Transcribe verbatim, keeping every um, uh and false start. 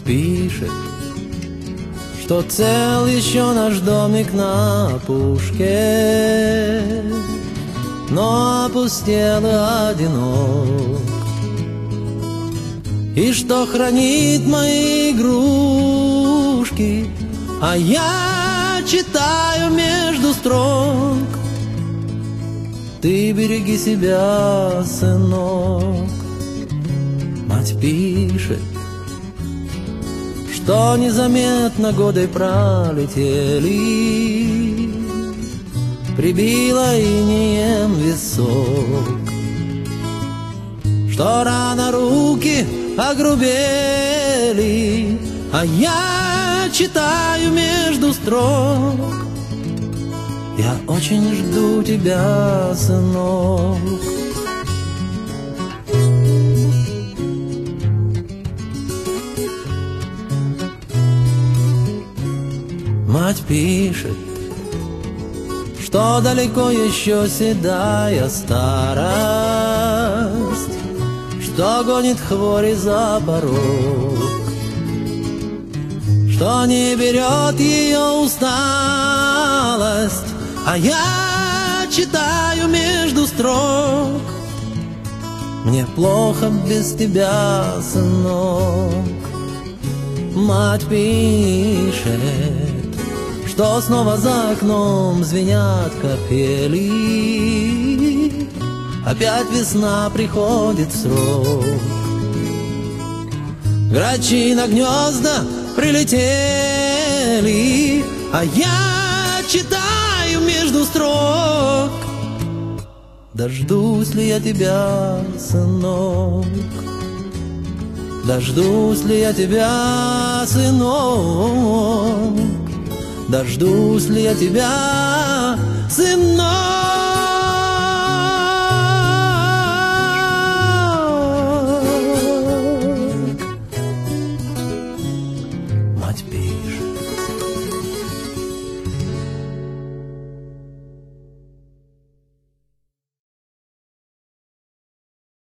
пишет, что цел еще наш домик на опушке, но опустел и одинок, и что хранит мои игрушки, а я читаю между строк: ты береги себя, сынок. Мать пишет, что незаметно годы пролетели, прибило инеем висок, что рано руки огрубели, а я читаю между строк: я очень жду тебя, сынок. Мать пишет, что далеко еще седая старость, что гонит хвори за порог, что не берет ее усталость, а я читаю между строк: мне плохо без тебя, сынок. Мать пишет, что снова за окном звенят капели, опять весна приходит в срок. Грачи на гнезда прилетели, а я читаю между строк: дождусь ли я тебя, сынок? Дождусь ли я тебя, сынок? Дождусь ли я тебя, сынок? Мать пишет,